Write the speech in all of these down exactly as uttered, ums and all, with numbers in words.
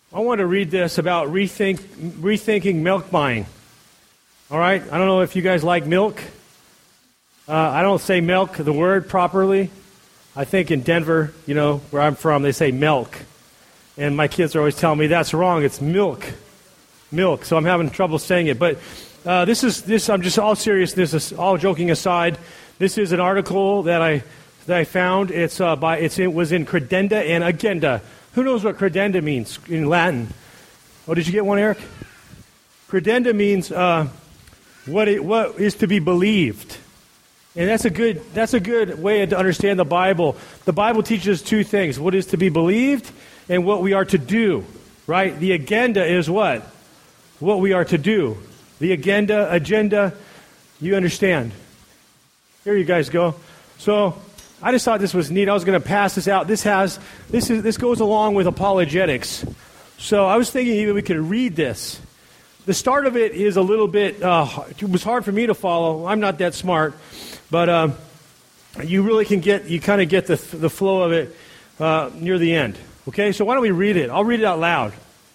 I want to read this about rethink, rethinking milk buying. All right? I don't know if you guys like milk. Uh, I don't say milk, the word, properly. I think in Denver, you know, where I'm from, they say milk. And my kids are always telling me that's wrong. It's milk. Milk. So I'm having trouble saying it. But uh, this is, this. I'm just all serious. This is all joking aside. This is an article that I that I found. It's uh, by it's it was in Credenda and Agenda. Who knows what credenda means in Latin? Oh, did you get one, Eric? Credenda means uh, what it, what is to be believed. And that's a good that's a good way to understand the Bible. The Bible teaches two things: what is to be believed and what we are to do. Right? The agenda is what? What we are to do. The agenda, agenda, you understand. Here you guys go. So I just thought this was neat. I was going to pass this out. This has this is this goes along with apologetics. So I was thinking even we could read this. The start of it is a little bit. Uh, it was hard for me to follow. I'm not that smart. But uh, you really can get, you kind of get the the flow of it uh, near the end. Okay, so why don't we read it? I'll read it out loud.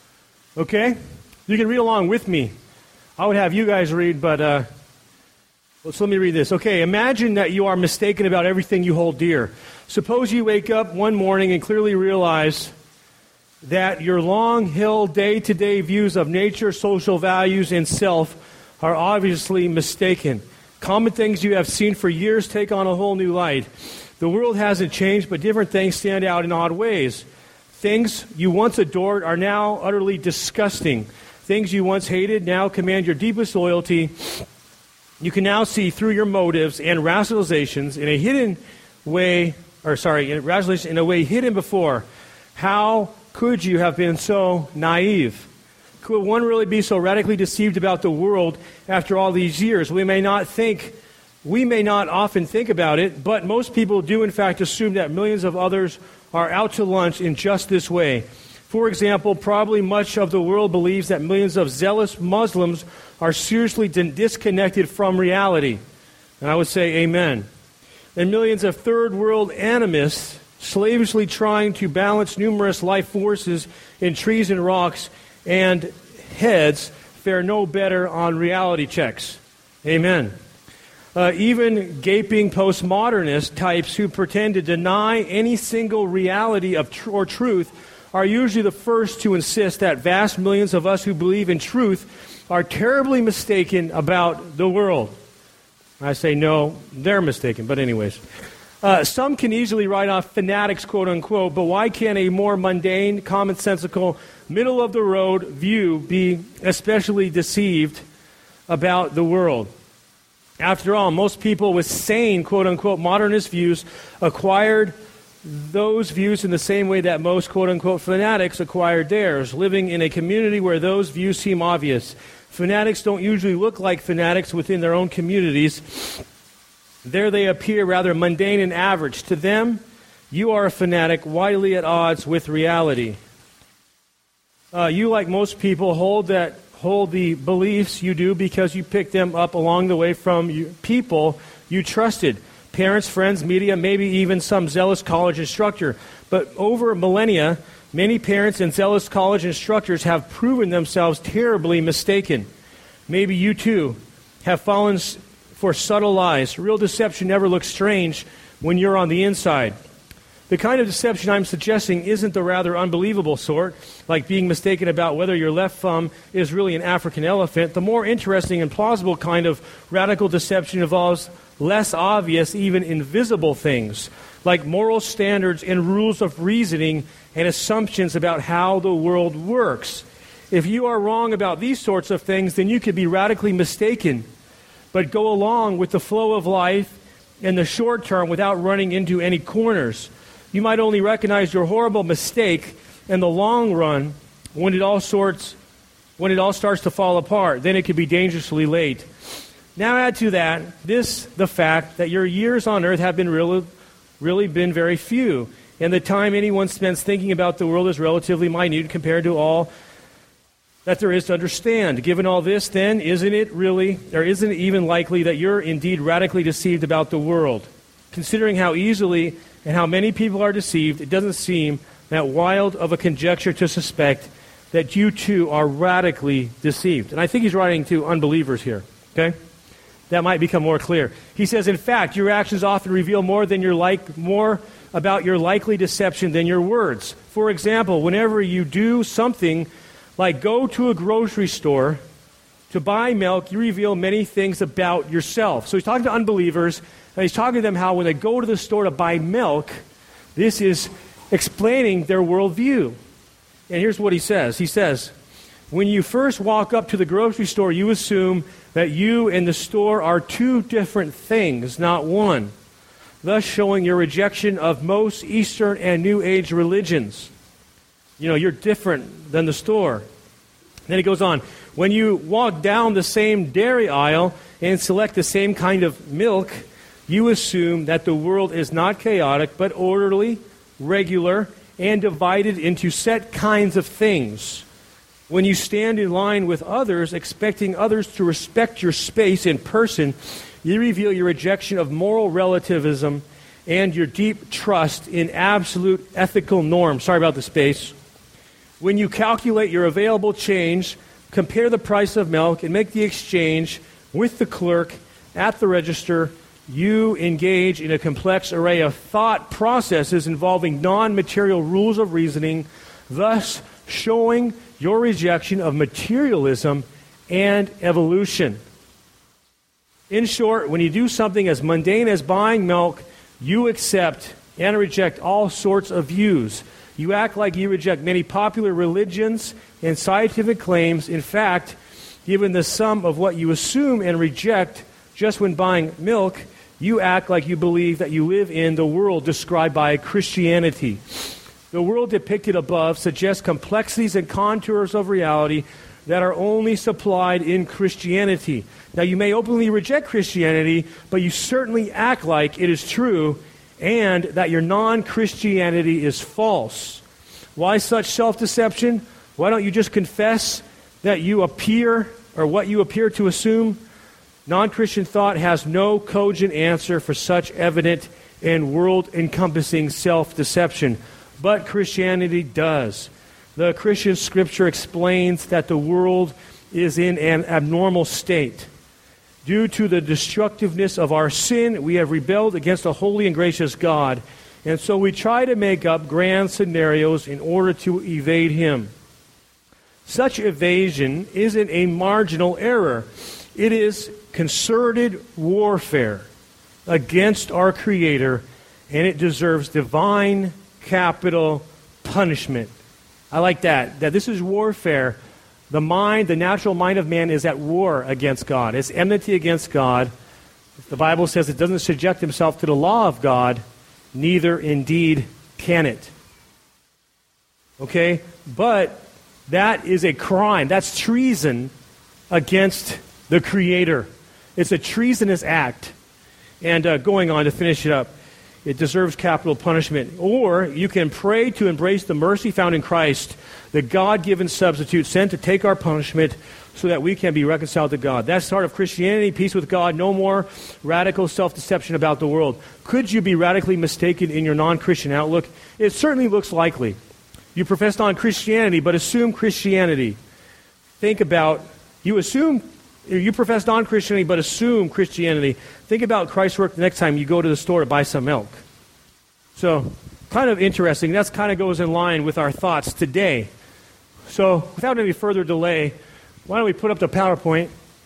Okay? You can read along with me. I would have you guys read, but uh, so let me read this. Okay, imagine that you are mistaken about everything you hold dear. Suppose you wake up one morning and clearly realize that your long-held day-to-day views of nature, social values, and self are obviously mistaken. Common things you have seen for years take on a whole new light. The world hasn't changed, but different things stand out in odd ways. Things you once adored are now utterly disgusting. Things you once hated now command your deepest loyalty. You can now see through your motives and rationalizations in a hidden way, or sorry, in rationalization in a way hidden before. How could you have been so naive? Could one really be so radically deceived about the world after all these years? We may not think, we may not often think about it, but most people do in fact assume that millions of others are out to lunch in just this way. For example, probably much of the world believes that millions of zealous Muslims are seriously disconnected from reality. And I would say amen. And millions of third world animists slavishly trying to balance numerous life forces in trees and rocks and heads fare no better on reality checks. Amen. Uh, even gaping postmodernist types who pretend to deny any single reality of tr- or truth are usually the first to insist that vast millions of us who believe in truth are terribly mistaken about the world. I say no, they're mistaken, but anyways. Uh, some can easily write off fanatics, quote unquote, but why can't a more mundane, commonsensical, middle-of-the-road view be especially deceived about the world? After all, most people with sane, quote unquote, modernist views acquired those views in the same way that most, quote unquote, fanatics acquired theirs, living in a community where those views seem obvious. Fanatics don't usually look like fanatics within their own communities. There they appear rather mundane and average. To them, you are a fanatic widely at odds with reality. Uh, you, like most people, hold that hold the beliefs you do because you picked them up along the way from you, people you trusted. Parents, friends, media, maybe even some zealous college instructor. But over millennia, many parents and zealous college instructors have proven themselves terribly mistaken. Maybe you too have fallen for subtle lies. Real deception never looks strange when you're on the inside. The kind of deception I'm suggesting isn't the rather unbelievable sort, like being mistaken about whether your left thumb is really an African elephant. The more interesting and plausible kind of radical deception involves less obvious, even invisible things, like moral standards and rules of reasoning and assumptions about how the world works. If you are wrong about these sorts of things, then you could be radically mistaken, but go along with the flow of life in the short term without running into any corners. You might only recognize your horrible mistake in the long run when it all sorts, when it all starts to fall apart. Then it could be dangerously late. Now add to that this, the fact that your years on earth have been really, really been very few, and the time anyone spends thinking about the world is relatively minute compared to all that there is to understand. Given all this, then, isn't it really, or isn't it even likely that you're indeed radically deceived about the world? Considering how easily and how many people are deceived, it doesn't seem that wild of a conjecture to suspect that you too are radically deceived. And I think he's writing to unbelievers here, okay? That might become more clear. He says, in fact, your actions often reveal more than your like more about your likely deception than your words. For example, whenever you do something like go to a grocery store to buy milk, you reveal many things about yourself. So he's talking to unbelievers, and he's talking to them how when they go to the store to buy milk, this is explaining their worldview. And here's what he says. He says, when you first walk up to the grocery store, you assume that you and the store are two different things, not one, thus showing your rejection of most Eastern and New Age religions. You know, you're different than the store. Then he goes on, when you walk down the same dairy aisle and select the same kind of milk, you assume that the world is not chaotic, but orderly, regular, and divided into set kinds of things. When you stand in line with others, expecting others to respect your space in person, you reveal your rejection of moral relativism and your deep trust in absolute ethical norms. Sorry about the space. When you calculate your available change, compare the price of milk, and make the exchange with the clerk at the register, you engage in a complex array of thought processes involving non-material rules of reasoning, thus showing your rejection of materialism and evolution. In short, when you do something as mundane as buying milk, you accept and reject all sorts of views. You act like you reject many popular religions and scientific claims. In fact, given the sum of what you assume and reject just when buying milk, you act like you believe that you live in the world described by Christianity. The world depicted above suggests complexities and contours of reality that are only supplied in Christianity. Now, you may openly reject Christianity, but you certainly act like it is true and that your non-Christianity is false. Why such self-deception? Why don't you just confess that you appear, or what you appear to assume? Non-Christian thought has no cogent answer for such evident and world-encompassing self-deception, but Christianity does. The Christian scripture explains that the world is in an abnormal state. Due to the destructiveness of our sin, we have rebelled against a holy and gracious God, and so we try to make up grand scenarios in order to evade Him. Such evasion isn't a marginal error. It is concerted warfare against our Creator, and it deserves divine capital punishment. I like that, that this is warfare. The mind, the natural mind of man is at war against God. It's enmity against God. The Bible says it doesn't subject himself to the law of God, neither indeed can it. Okay? But that is a crime. That's treason against the Creator. It's a treasonous act. And uh, going on to finish it up, it deserves capital punishment. Or you can pray to embrace the mercy found in Christ, the God-given substitute sent to take our punishment so that we can be reconciled to God. That's the heart of Christianity, peace with God, no more radical self-deception about the world. Could you be radically mistaken in your non-Christian outlook? It certainly looks likely. You profess non-Christianity, but assume Christianity. Think about, you assume, you profess non-Christianity, but assume Christianity. Think about Christ's work the next time you go to the store to buy some milk. So, kind of interesting. That kind of goes in line with our thoughts today. So, without any further delay, why don't we put up the PowerPoint?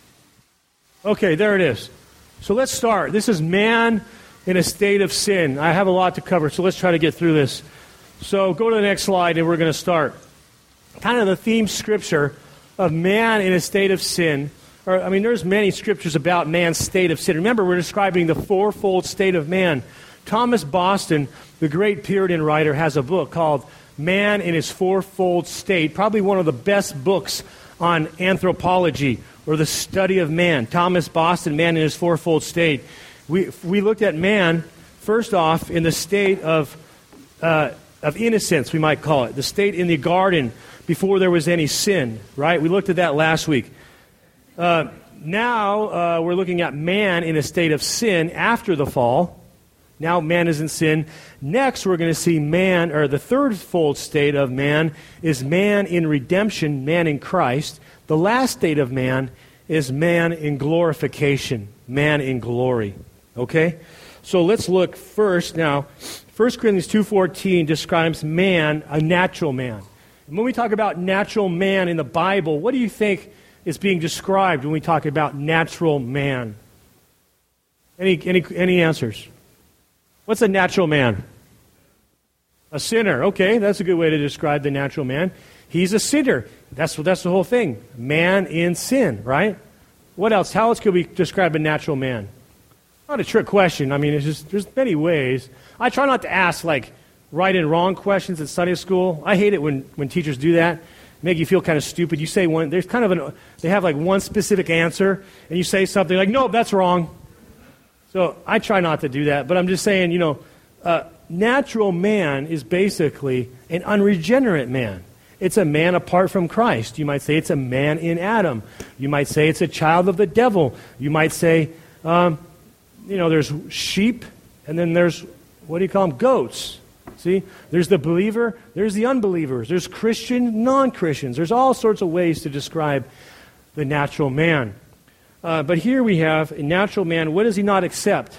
Okay, there it is. So let's start. This is man in a state of sin. I have a lot to cover, so let's try to get through this. So go to the next slide, and we're going to start. Kind of the theme scripture of man in a state of sin. Or, I mean, there's many scriptures about man's state of sin. Remember, we're describing the fourfold state of man. Thomas Boston, the great Puritan writer, has a book called Man in His Fourfold State, probably one of the best books on anthropology or the study of man. Thomas Boston, Man in His Fourfold State. We we looked at man, first off, in the state of uh, of innocence, we might call it, the state in the garden before there was any sin, right? We looked at that last week. Uh, now uh, we're looking at man in a state of sin after the fall. Now man is in sin. Next, we're going to see man, or the third fold state of man is man in redemption, man in Christ. The last state of man is man in glorification, man in glory. Okay? So let's look first now. First Corinthians two fourteen describes man, a natural man. And when we talk about natural man in the Bible, what do you think is being described when we talk about natural man? Any any any answers? What's a natural man? A sinner. Okay, that's a good way to describe the natural man. He's a sinner. That's that's the whole thing. Man in sin, right? What else? How else could we describe a natural man? Not a trick question. I mean, it's just, there's many ways. I try not to ask, like, right and wrong questions at Sunday school. I hate it when, when teachers do that. Make you feel kind of stupid. You say one, there's kind of an, they have like one specific answer, and you say something like, nope, that's wrong. So I try not to do that, but I'm just saying, you know, uh, natural man is basically an unregenerate man. It's a man apart from Christ. You might say it's a man in Adam. You might say it's a child of the devil. You might say, um, you know, there's sheep, and then there's, what do you call them, goats. See? There's the believer, there's the unbelievers, there's Christian, non-Christians. There's all sorts of ways to describe the natural man. Uh, but here we have a natural man. What does he not accept?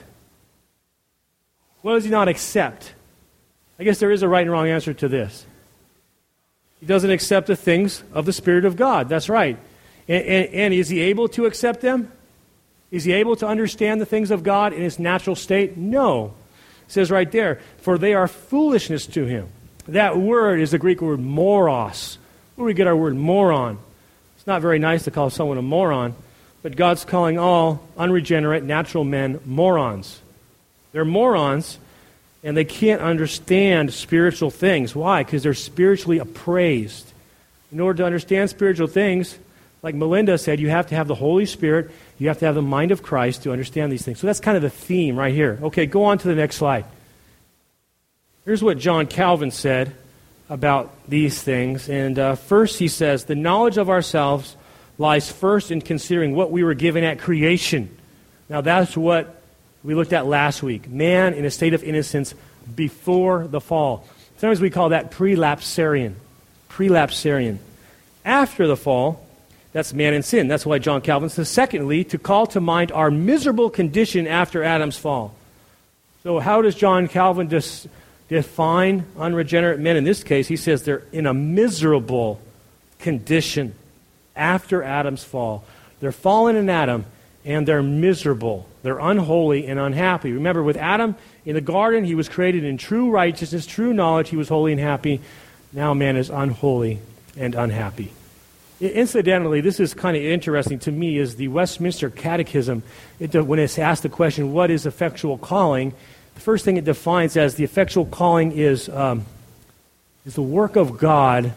What does he not accept? I guess there is a right and wrong answer to this. He doesn't accept the things of the Spirit of God. That's right. And, and, and is he able to accept them? Is he able to understand the things of God in his natural state? No. It says right there, for they are foolishness to him. That word is the Greek word moros. Where do we get our word moron? It's not very nice to call someone a moron, but God's calling all unregenerate natural men morons. They're morons, and they can't understand spiritual things. Why? Because they're spiritually appraised. In order to understand spiritual things, like Melinda said, you have to have the Holy Spirit, you have to have the mind of Christ to understand these things. So that's kind of the theme right here. Okay, go on to the next slide. Here's what John Calvin said about these things. And uh, first he says, the knowledge of ourselves lies first in considering what we were given at creation. Now that's what we looked at last week. Man in a state of innocence before the fall. Sometimes we call that prelapsarian. Prelapsarian. After the fall, that's man in sin. That's why John Calvin says, secondly, to call to mind our miserable condition after Adam's fall. So how does John Calvin dis- define unregenerate men? In this case, he says they're in a miserable condition after Adam's fall. They're fallen in Adam, and they're miserable. They're unholy and unhappy. Remember, with Adam in the garden, he was created in true righteousness, true knowledge. He was holy and happy. Now man is unholy and unhappy. Incidentally, this is kind of interesting to me, is the Westminster Catechism, it, when it's asked the question, what is effectual calling, the first thing it defines as the effectual calling is, um, is the work of God.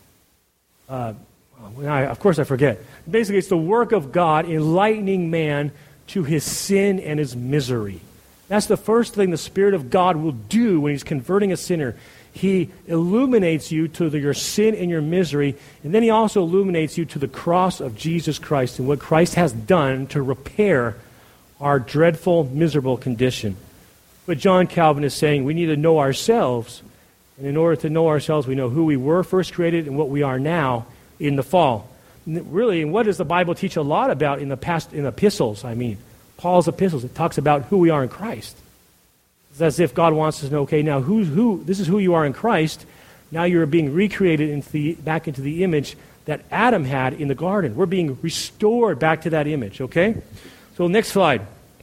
Uh, I, of course I forget. Basically, it's the work of God enlightening man to his sin and his misery. That's the first thing the Spirit of God will do when he's converting a sinner. He illuminates you to the, your sin and your misery, and then he also illuminates you to the cross of Jesus Christ and what Christ has done to repair our dreadful, miserable condition. But John Calvin is saying we need to know ourselves, and in order to know ourselves, we know who we were first created and what we are now in the fall. And really, and what does the Bible teach a lot about in the past, in epistles, I mean, Paul's epistles? It talks about who we are in Christ. It's as if God wants us to know, okay, now who, who, this is who you are in Christ. Now you're being recreated into the, back into the image that Adam had in the garden. We're being restored back to that image, okay? So next slide.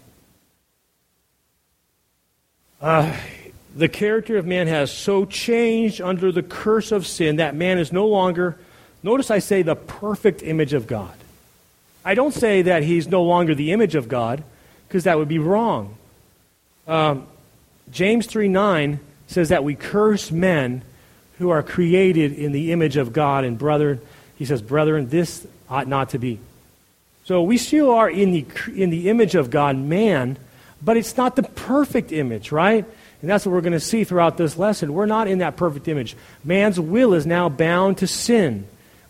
Uh, the character of man has so changed under the curse of sin that man is no longer, notice I say the perfect image of God. I don't say that he's no longer the image of God, because that would be wrong. Um, James three nine says that we curse men who are created in the image of God. And brethren, he says, brethren, this ought not to be. So we still are in the in the image of God, man, but it's not the perfect image, right? And that's what we're going to see throughout this lesson. We're not in that perfect image. Man's will is now bound to sin.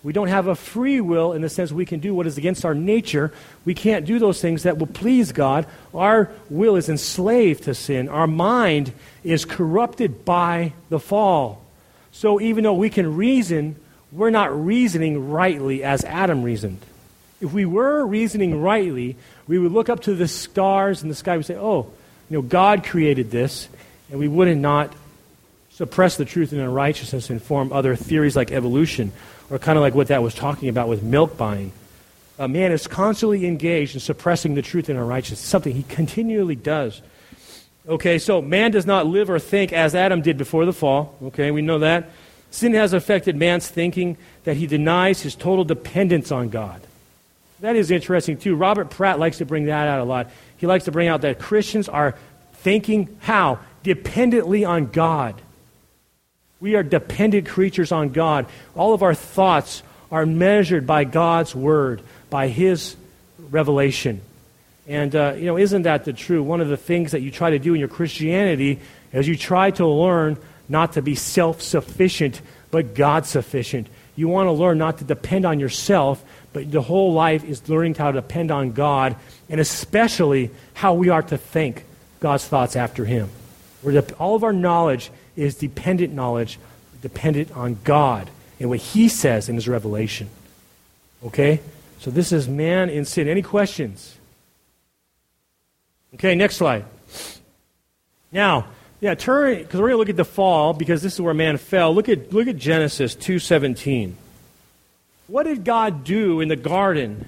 We don't have a free will in the sense we can do what is against our nature. We can't do those things that will please God. Our will is enslaved to sin. Our mind is corrupted by the fall. So even though we can reason, we're not reasoning rightly as Adam reasoned. If we were reasoning rightly, we would look up to the stars in the sky and say, oh, you know, God created this, and we would not suppress the truth and unrighteousness and form other theories like evolution, or kind of like what that was talking about with milk buying. A man is constantly engaged in suppressing the truth and unrighteousness, something he continually does. Okay, so man does not live or think as Adam did before the fall. Okay, we know that. Sin has affected man's thinking that he denies his total dependence on God. That is interesting too. Robert Pratt likes to bring that out a lot. He likes to bring out that Christians are thinking how? Dependently on God. We are dependent creatures on God. All of our thoughts are measured by God's Word, by His revelation. And, uh, you know, isn't that the truth? One of the things that you try to do in your Christianity is you try to learn not to be self-sufficient, but God-sufficient. You want to learn not to depend on yourself, but the whole life is learning how to depend on God, and especially how we are to think God's thoughts after Him. We're de- all of our knowledge is dependent knowledge, dependent on God and what He says in His revelation. Okay? So this is man in sin. Any questions? Okay, next slide. Now, yeah, turn, because we're going to look at the fall, because this is where man fell. Look at look at Genesis two seventeen. What did God do in the garden?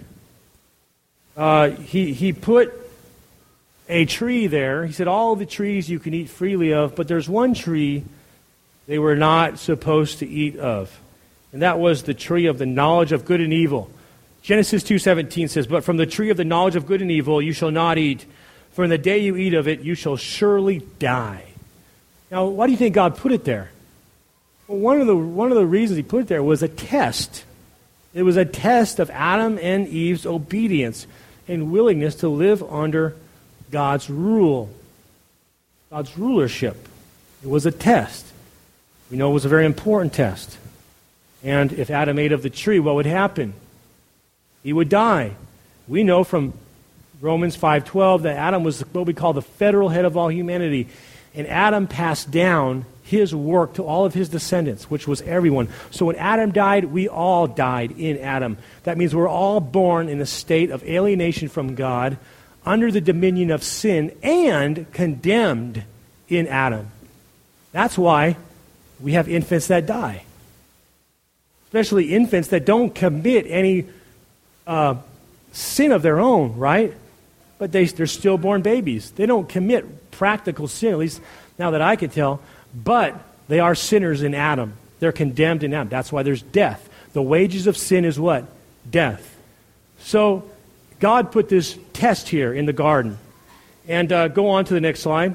Uh, he he put a tree there. He said, all the trees you can eat freely of, but there's one tree they were not supposed to eat of. And that was the tree of the knowledge of good and evil. Genesis two seventeen says, but from the tree of the knowledge of good and evil you shall not eat, for in the day you eat of it you shall surely die. Now, why do you think God put it there? Well, one of the one of the reasons He put it there was a test. It was a test of Adam and Eve's obedience and willingness to live under God's rule, God's rulership. It was a test. We know it was a very important test. And if Adam ate of the tree, what would happen? He would die. We know from Romans five twelve that Adam was what we call the federal head of all humanity. And Adam passed down his work to all of his descendants, which was everyone. So when Adam died, we all died in Adam. That means we're all born in a state of alienation from God, under the dominion of sin, and condemned in Adam. That's why we have infants that die. Especially infants that don't commit any uh, sin of their own, right? But they, they're stillborn babies. They don't commit practical sin, at least now that I can tell, but they are sinners in Adam. They're condemned in Adam. That's why there's death. The wages of sin is what? Death. So God put this test here in the garden. And uh, go on to the next slide.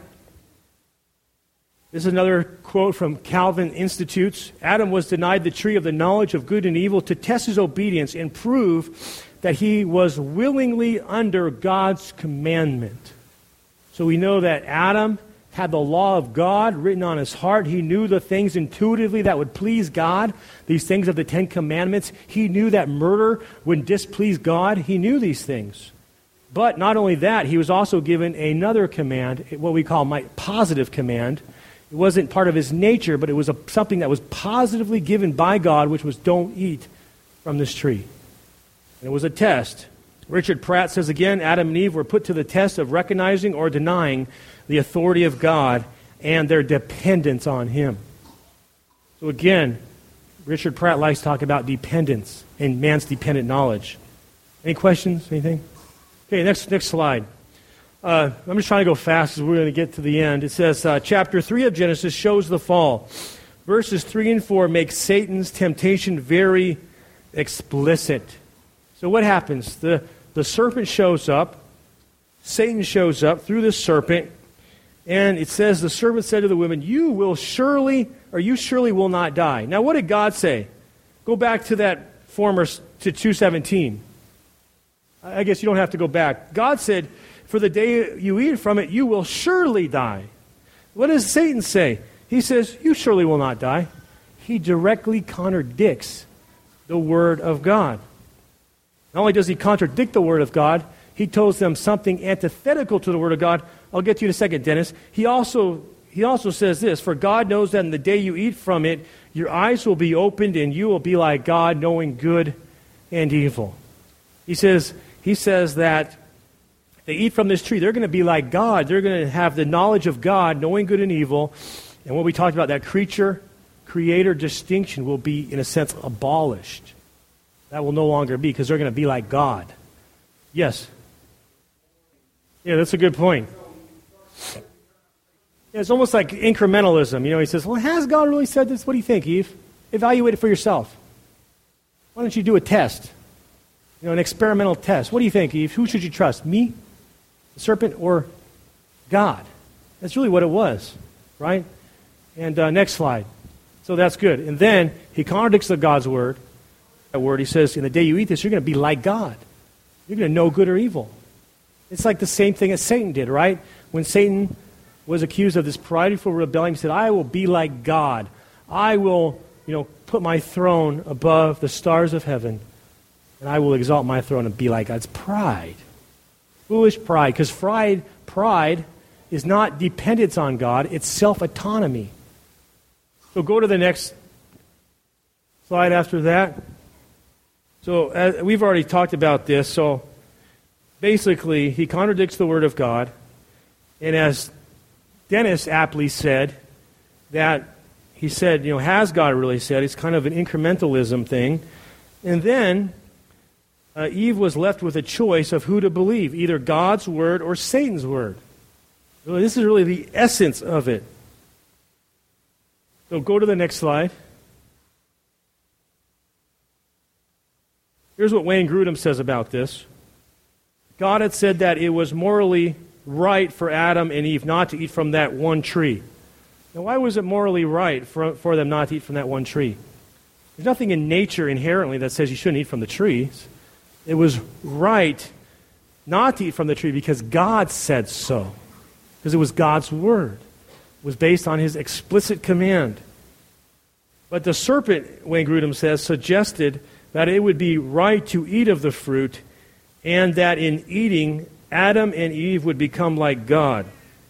This is another quote from Calvin Institutes. Adam was denied the tree of the knowledge of good and evil to test his obedience and prove that he was willingly under God's commandment. So we know that Adam had the law of God written on his heart. He knew the things intuitively that would please God, these things of the Ten Commandments. He knew that murder would displease God. He knew these things. But not only that, he was also given another command, what we call my positive command. It wasn't part of his nature, but it was a, something that was positively given by God, which was don't eat from this tree. And it was a test. Richard Pratt says again, Adam and Eve were put to the test of recognizing or denying the authority of God and their dependence on Him. So again, Richard Pratt likes to talk about dependence and man's dependent knowledge. Any questions? Anything? Okay, next next slide. Uh, I'm just trying to go fast as we're going to get to the end. It says, uh, chapter three of Genesis shows the fall. Verses three and four make Satan's temptation very explicit. So what happens? The, the serpent shows up. Satan shows up through the serpent. And it says, the serpent said to the woman, you will surely, or you surely will not die. Now what did God say? Go back to that former, to two seventeen. I guess you don't have to go back. God said, for the day you eat from it, you will surely die. What does Satan say? He says, you surely will not die. He directly contradicts the Word of God. Not only does he contradict the Word of God, he tells them something antithetical to the Word of God. I'll get to you in a second, Dennis. He also, he also says this, "For God knows that in the day you eat from it, your eyes will be opened and you will be like God, knowing good and evil." He says, he says that they eat from this tree, they're going to be like God. They're going to have the knowledge of God, knowing good and evil. And what we talked about, that creature-creator distinction will be, in a sense, abolished. That will no longer be, because they're going to be like God. Yes? Yeah, that's a good point. Yeah, it's almost like incrementalism. You know, he says, well, has God really said this? What do you think, Eve? Evaluate it for yourself. Why don't you do a test? You know, an experimental test. What do you think, Eve? Who should you trust? Me, the serpent, or God? That's really what it was, right? And uh, next slide. So that's good. And then he contradicts the God's word. That word, he says, in the day you eat this, you're going to be like God. You're going to know good or evil. It's like the same thing as Satan did, right? When Satan was accused of this prideful rebellion, he said, I will be like God. I will, you know, put my throne above the stars of heaven, and I will exalt my throne and be like God. It's pride. Foolish pride. Because pride, pride is not dependence on God, it's self-autonomy. So go to the next slide after that. So uh, we've already talked about this. So basically, he contradicts the Word of God. And as Dennis aptly said, that he said, you know, has God really said? It's kind of an incrementalism thing. And then uh, Eve was left with a choice of who to believe, either God's Word or Satan's Word. So this is really the essence of it. So go to the next slide. Here's what Wayne Grudem says about this. God had said that it was morally right for Adam and Eve not to eat from that one tree. Now, why was it morally right for, for them not to eat from that one tree? There's nothing in nature inherently that says you shouldn't eat from the trees. It was right not to eat from the tree because God said so. Because it was God's word. It was based on his explicit command. But the serpent, Wayne Grudem says, suggested that it would be right to eat of the fruit, and that in eating, Adam and Eve would become like God.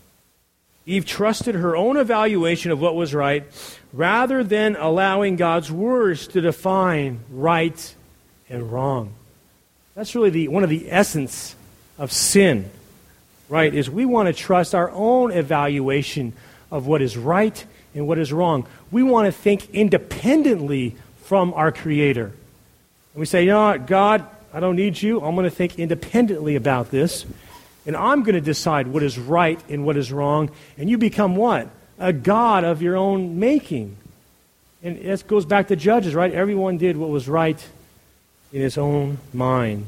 Eve trusted her own evaluation of what was right, rather than allowing God's words to define right and wrong. That's really the one of the essence of sin, right, is we want to trust our own evaluation of what is right and what is wrong. We want to think independently from our Creator. And we say, you know what, God, I don't need you. I'm going to think independently about this. And I'm going to decide what is right and what is wrong. And you become what? A God of your own making. And it goes back to Judges, right? Everyone did what was right in his own mind.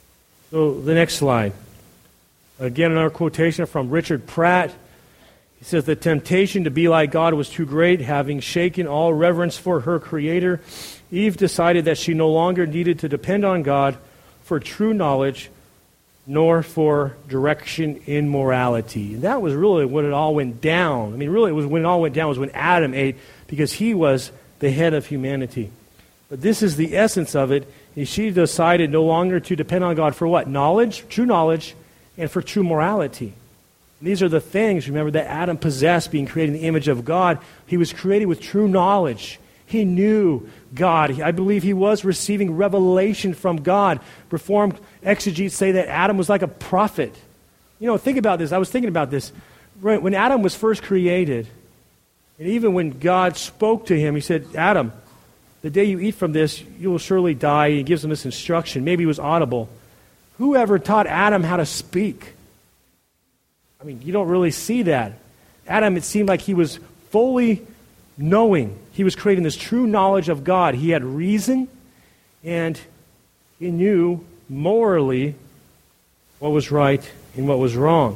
So the next slide. Again, another quotation from Richard Pratt. He says, the temptation to be like God was too great. Having shaken all reverence for her Creator, Eve decided that she no longer needed to depend on God for true knowledge, nor for direction in morality. And that was really when it all went down. I mean, really, it was when it all went down was when Adam ate, because he was the head of humanity. But this is the essence of it. She decided no longer to depend on God for what? Knowledge, true knowledge, and for true morality. And these are the things, remember, that Adam possessed, being created in the image of God. He was created with true knowledge. He knew God. I believe he was receiving revelation from God. Reformed exegetes say that Adam was like a prophet. You know, think about this. I was thinking about this. When Adam was first created, and even when God spoke to him, he said, Adam, the day you eat from this, you will surely die. He gives him this instruction. Maybe it was audible. Whoever taught Adam how to speak? I mean, you don't really see that. Adam, it seemed like he was fully knowing. He was creating this true knowledge of God. He had reason, and he knew morally what was right and what was wrong.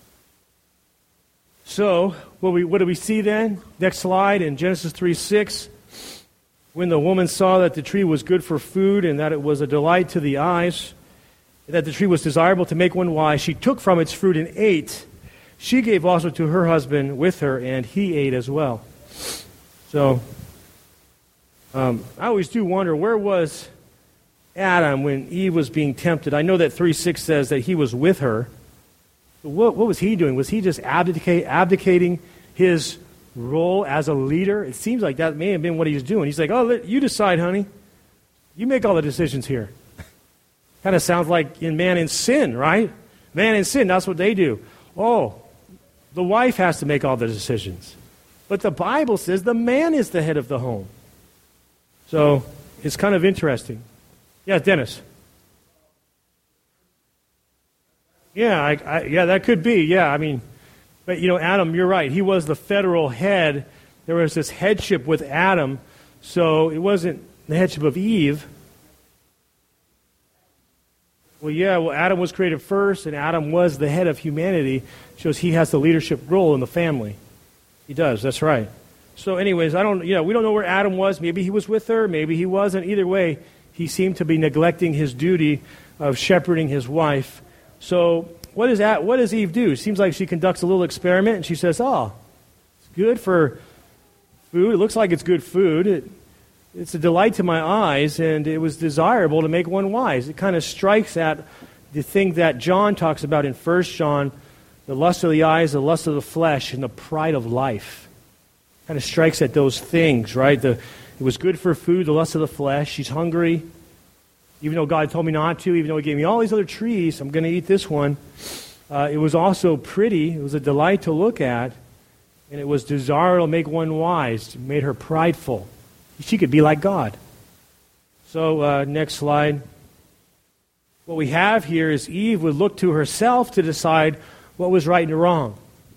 So, what, we, what do we see then? Next slide, in Genesis three six. When the woman saw that the tree was good for food and that it was a delight to the eyes, that the tree was desirable to make one wise, she took from its fruit and ate. She gave also to her husband with her, and he ate as well. So, Um, I always do wonder, where was Adam when Eve was being tempted? I know that three six says that he was with her. But what, what was he doing? Was he just abdicate, abdicating his role as a leader? It seems like that may have been what he was doing. He's like, oh, let, you decide, honey. You make all the decisions here. Kind of sounds like in man in sin, right? Man in sin, that's what they do. Oh, the wife has to make all the decisions. But the Bible says the man is the head of the home. So it's kind of interesting. Yeah, Dennis. Yeah, I, I, yeah, that could be. Yeah, I mean, but you know, Adam, you're right. He was the federal head. There was this headship with Adam, so it wasn't the headship of Eve. Well, yeah, well, Adam was created first, and Adam was the head of humanity. Shows he has the leadership role in the family. He does. That's right. So, anyways, I don't. You know, we don't know where Adam was. Maybe he was with her. Maybe he wasn't. Either way, he seemed to be neglecting his duty of shepherding his wife. So, what does that, what does Eve do? It seems like she conducts a little experiment, and she says, "Oh, it's good for food. It looks like it's good food. It, it's a delight to my eyes, and it was desirable to make one wise." It kind of strikes at the thing that John talks about in First John, the lust of the eyes, the lust of the flesh, and the pride of life. Kind of strikes at those things, right? The, it was good for food, the lust of the flesh. She's hungry. Even though God told me not to, even though He gave me all these other trees, I'm going to eat this one. Uh, it was also pretty. It was a delight to look at. And it was desirable to make one wise. It made her prideful. She could be like God. So, uh, next slide. What we have here is Eve would look to herself to decide what was right and wrong.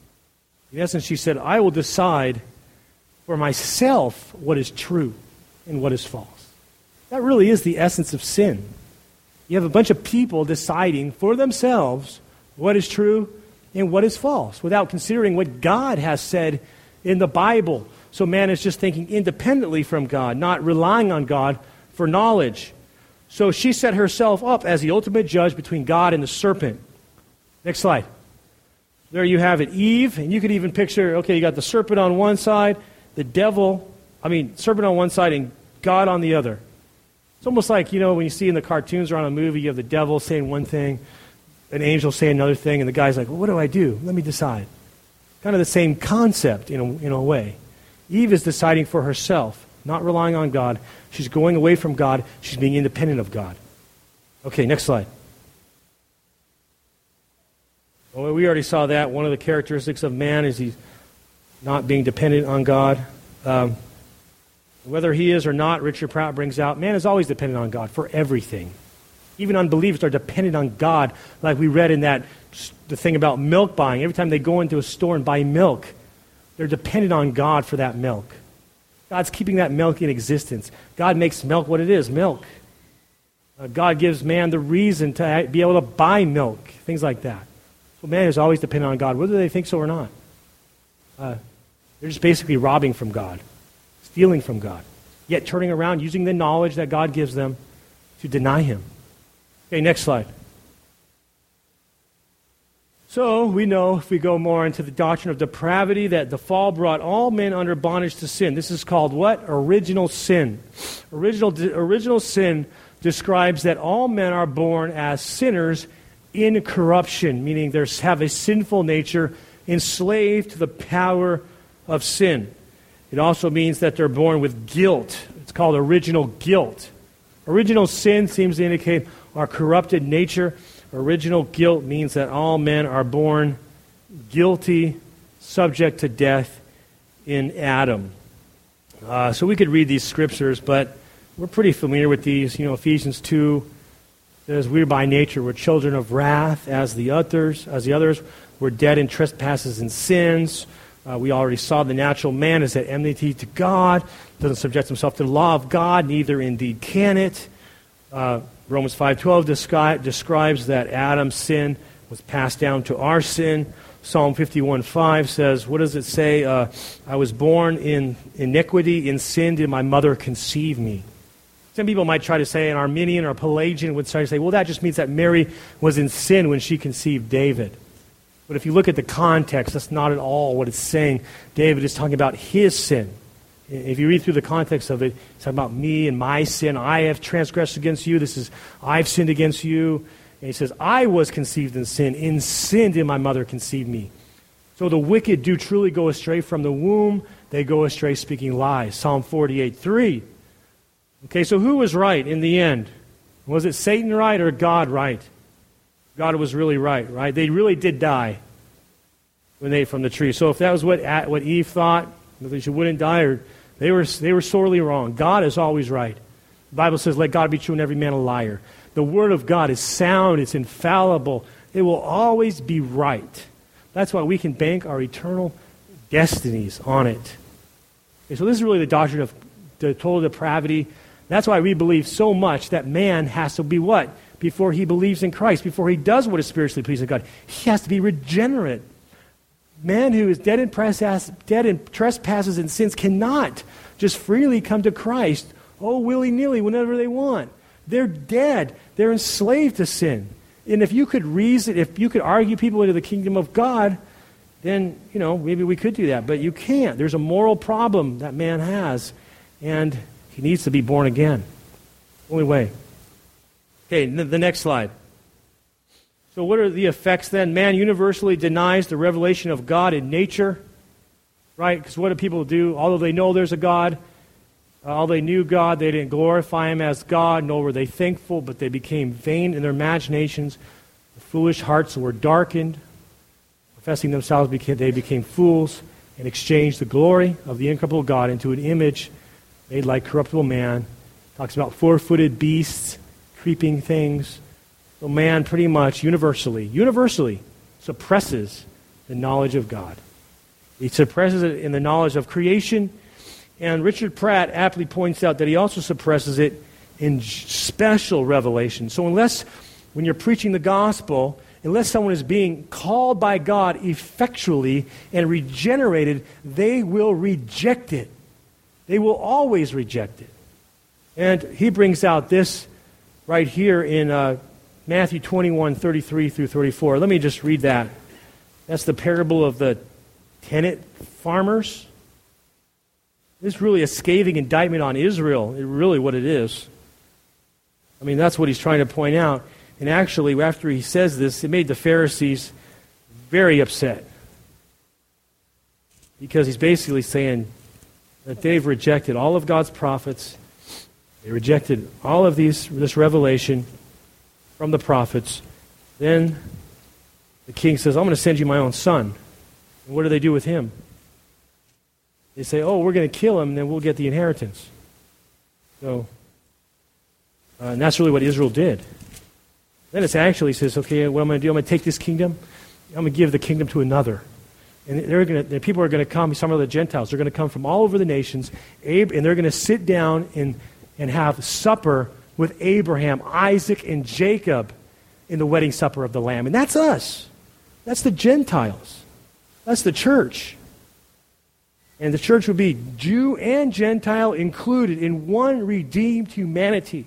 In essence, she said, I will decide for myself what is true and what is false. That really is the essence of sin. You have a bunch of people deciding for themselves what is true and what is false without considering what God has said in the Bible. So man is just thinking independently from God, not relying on God for knowledge. So she set herself up as the ultimate judge between God and the serpent. Next slide. There you have it, Eve, and you could even picture, okay, you got the serpent on one side, the devil, I mean, serpent on one side and God on the other. It's almost like, you know, when you see in the cartoons or on a movie, you have the devil saying one thing, an angel saying another thing, and the guy's like, well, what do I do? Let me decide. Kind of the same concept in a, in a way. Eve is deciding for herself, not relying on God. She's going away from God. She's being independent of God. Okay, next slide. Well, we already saw that. One of the characteristics of man is he's not being dependent on God. Um, whether he is or not, Richard Pratt brings out, man is always dependent on God for everything. Even unbelievers are dependent on God, like we read in that the thing about milk buying. Every time they go into a store and buy milk, they're dependent on God for that milk. God's keeping that milk in existence. God makes milk what it is, milk. Uh, God gives man the reason to be able to buy milk, things like that. So man is always dependent on God, whether they think so or not. Uh, they're just basically robbing from God, stealing from God, yet turning around using the knowledge that God gives them to deny Him. Okay, next slide. So we know, if we go more into the doctrine of depravity, that the fall brought all men under bondage to sin. This is called what? Original sin. Original, original sin describes that all men are born as sinners in corruption, meaning they have a sinful nature, enslaved to the power of sin. It also means that they're born with guilt. It's called original guilt. Original sin seems to indicate our corrupted nature. Original guilt means that all men are born guilty, subject to death in Adam. Uh, so we could read these scriptures, but we're pretty familiar with these. You know, Ephesians two says, "We're by nature, we're children of wrath, as the others. As the others, we're dead in trespasses and sins." Uh, we already saw the natural man is at enmity to God, doesn't subject himself to the law of God, neither indeed can it. Uh, Romans five twelve descri- describes that Adam's sin was passed down to our sin. Psalm fifty-one five says, what does it say? Uh, I was born in iniquity, in sin did my mother conceive me. Some people might try to say, an Arminian or a Pelagian would try to say, well, that just means that Mary was in sin when she conceived David. But if you look at the context, that's not at all what it's saying. David is talking about his sin. If you read through the context of it, it's about me and my sin. I have transgressed against you. This is, I've sinned against you. And he says, I was conceived in sin. In sin did my mother conceive me. So the wicked do truly go astray from the womb. They go astray speaking lies. Psalm forty-eight three. Okay, so who was right in the end? Was it Satan right or God right? God was really right, right? They really did die when they ate from the tree. So if that was what what Eve thought, that they wouldn't die, or they were they were sorely wrong. God is always right. The Bible says, let God be true and every man a liar. The Word of God is sound, it's infallible. It will always be right. That's why we can bank our eternal destinies on it. Okay, so this is really the doctrine of the total depravity. That's why we believe so much that man has to be what? Before he believes in Christ, before he does what is spiritually pleasing to God, he has to be regenerate. Man who is dead in, dead in trespasses and sins cannot just freely come to Christ, oh, willy-nilly, whenever they want. They're dead. They're enslaved to sin. And if you could reason, if you could argue people into the kingdom of God, then, you know, maybe we could do that. But you can't. There's a moral problem that man has, and he needs to be born again. Only way. Okay, the next slide. So what are the effects then? Man universally denies the revelation of God in nature, right? Because what do people do? Although they know there's a God, uh, although they knew God, they didn't glorify Him as God, nor were they thankful, but they became vain in their imaginations. The foolish hearts were darkened. Professing themselves, became, they became fools and exchanged the glory of the incorruptible God into an image made like corruptible man. Talks about four-footed beasts, creeping things. So man pretty much universally, universally suppresses the knowledge of God. He suppresses it in the knowledge of creation. And Richard Pratt aptly points out that he also suppresses it in special revelation. So unless, when you're preaching the gospel, unless someone is being called by God effectually and regenerated, they will reject it. They will always reject it. And he brings out this right here in uh, Matthew twenty-one, thirty-three through thirty-four. Let me just read that. That's the parable of the tenant farmers. This is really a scathing indictment on Israel. It's really what it is. I mean, that's what he's trying to point out. And actually, after he says this, it made the Pharisees very upset. Because he's basically saying that they've rejected all of God's prophets. They rejected all of these this revelation from the prophets. Then the king says, I'm going to send you my own son. And what do they do with him? They say, oh, we're going to kill him, and then we'll get the inheritance. So, uh, and that's really what Israel did. Then it's actually says, okay, what I'm going to do, I'm going to take this kingdom, I'm going to give the kingdom to another. And they're going to, the people are going to come, some of the Gentiles, they're going to come from all over the nations, and they're going to sit down and, and have supper with Abraham, Isaac, and Jacob in the wedding supper of the Lamb. And that's us. That's the Gentiles. That's the church. And the church would be Jew and Gentile included in one redeemed humanity.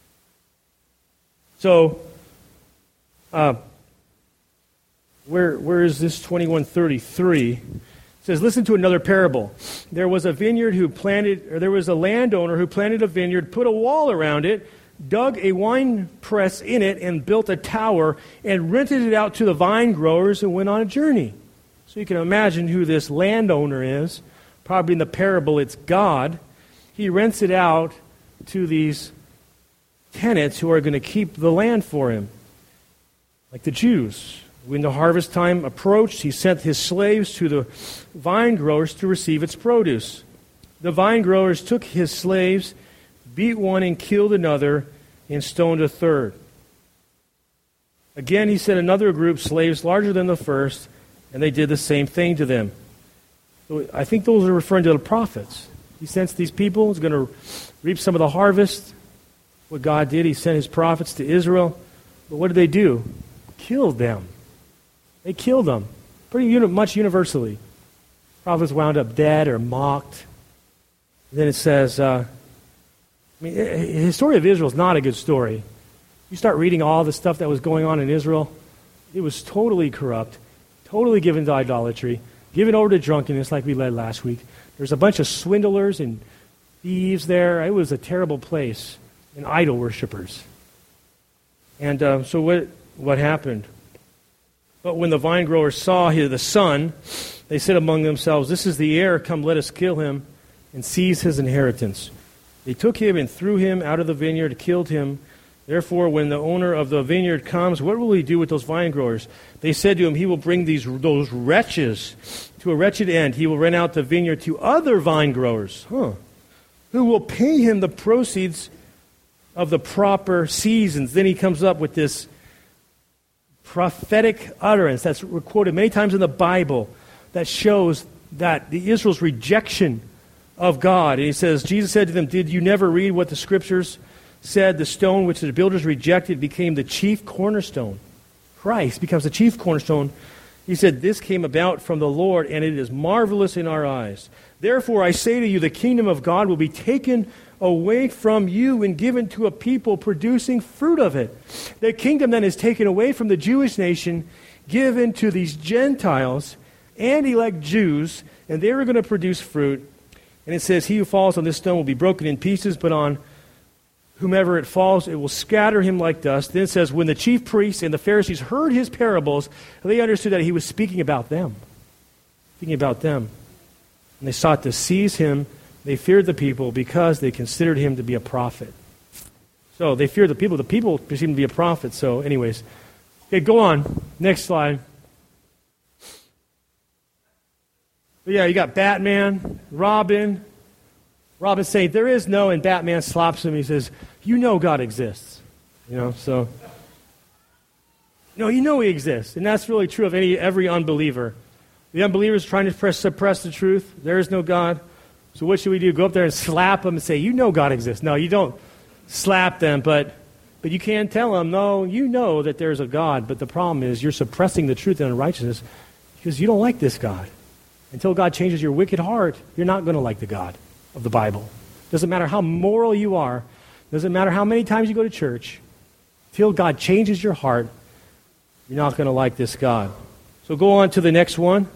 So, uh, where where is this twenty-one thirty-three? It says, listen to another parable. There was a vineyard who planted, or there was a landowner who planted a vineyard, put a wall around it, dug a wine press in it, and built a tower, and rented it out to the vine growers and went on a journey. So you can imagine who this landowner is. Probably in the parable, it's God. He rents it out to these tenants who are going to keep the land for him, like the Jews. When the harvest time approached, he sent his slaves to the vine growers to receive its produce. The vine growers took his slaves, beat one and killed another, and stoned a third. Again, he sent another group, slaves larger than the first, and they did the same thing to them. So I think those are referring to the prophets. He sends these people, he's going to reap some of the harvest. What God did, he sent his prophets to Israel. But what did they do? Killed them. They killed them pretty uni- much universally. Prophets wound up dead or mocked. And then it says, uh, I mean, the story of Israel is not a good story. You start reading all the stuff that was going on in Israel, it was totally corrupt, totally given to idolatry, given over to drunkenness like we led last week, There's a bunch of swindlers and thieves there. It was a terrible place, and idol worshipers. And uh, so what what happened? But when the vine growers saw here the son, they said among themselves, "This is the heir. Come, let us kill him and seize his inheritance." They took him and threw him out of the vineyard, killed him. Therefore, when the owner of the vineyard comes, what will he do with those vine growers? They said to him, "He will bring these those wretches to a wretched end. He will rent out the vineyard to other vine growers, huh, who will pay him the proceeds of the proper seasons." Then he comes up with this prophetic utterance that's recorded many times in the Bible that shows that the Israel's rejection of God. And he says, Jesus said to them, "Did you never read what the Scriptures said? The stone which the builders rejected became the chief cornerstone." Christ becomes the chief cornerstone. He said, "This came about from the Lord, and it is marvelous in our eyes. Therefore I say to you, the kingdom of God will be taken away from you and given to a people producing fruit of it." The kingdom then is taken away from the Jewish nation, given to these Gentiles and elect Jews, and they are going to produce fruit. And it says, "He who falls on this stone will be broken in pieces, but on whomever it falls, it will scatter him like dust." Then it says, when the chief priests and the Pharisees heard his parables, they understood that he was speaking about them. Speaking about them. And they sought to seize him. They feared the people because they considered him to be a prophet. So they feared the people. The people perceived him to be a prophet. So anyways. Okay, go on. Next slide. But yeah, you got Batman, Robin. Robin saying, "There is no," and Batman slaps him. He says, "You know God exists." You know, so. No, you know he exists. And that's really true of any every unbeliever. The unbeliever is trying to press, suppress the truth. There is no God. So what should we do? Go up there and slap them and say, "You know God exists." No, you don't slap them, but but you can tell them, "No, you know that there's a God." But the problem is you're suppressing the truth and unrighteousness because you don't like this God. Until God changes your wicked heart, you're not going to like the God of the Bible. Doesn't matter how moral you are. Doesn't matter how many times you go to church. Until God changes your heart, you're not going to like this God. So go on to the next one.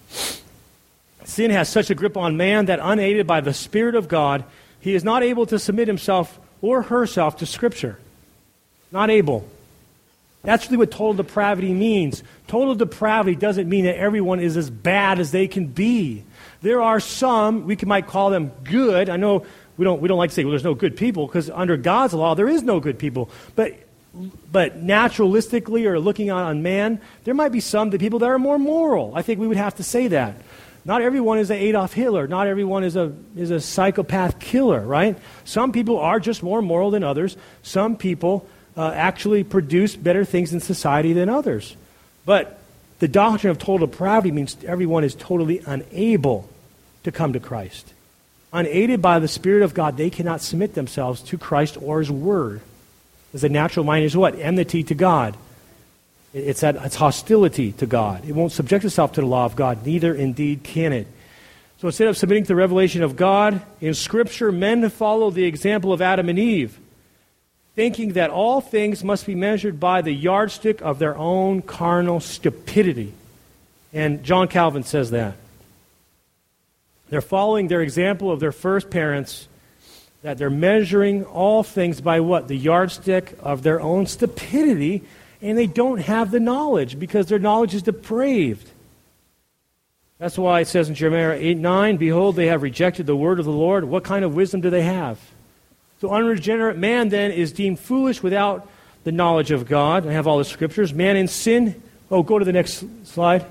Sin has such a grip on man that unaided by the Spirit of God, he is not able to submit himself or herself to Scripture. Not able. That's really what total depravity means. Total depravity doesn't mean that everyone is as bad as they can be. There are some, we can, might call them good. I know we don't we don't like to say, well, there's no good people, because under God's law, there is no good people. But but naturalistically, or looking on, on man, there might be some the people that are more moral. I think we would have to say that. Not everyone is an Adolf Hitler. Not everyone is a is a psychopath killer, right? Some people are just more moral than others. Some people uh, actually produce better things in society than others. But the doctrine of total depravity means everyone is totally unable to come to Christ. Unaided by the Spirit of God, they cannot submit themselves to Christ or His Word. Because the natural mind is what? Enmity to God. It's that it's hostility to God. It won't subject itself to the law of God. Neither indeed can it. So instead of submitting to the revelation of God, in Scripture, men follow the example of Adam and Eve, thinking that all things must be measured by the yardstick of their own carnal stupidity. And John Calvin says that. They're following their example of their first parents, that they're measuring all things by what? The yardstick of their own stupidity, and they don't have the knowledge because their knowledge is depraved. That's why it says in Jeremiah eight nine, "Behold, they have rejected the word of the Lord." What kind of wisdom do they have? So unregenerate man then is deemed foolish without the knowledge of God. I have all the scriptures. Man in sin, oh, go to the next slide.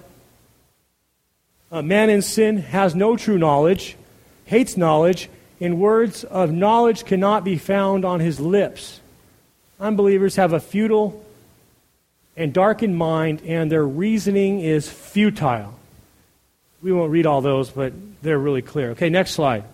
Uh, man in sin has no true knowledge, hates knowledge, and words of knowledge cannot be found on his lips. Unbelievers have a futile and darkened mind, and their reasoning is futile. We won't read all those, but they're really clear. Okay, next slide.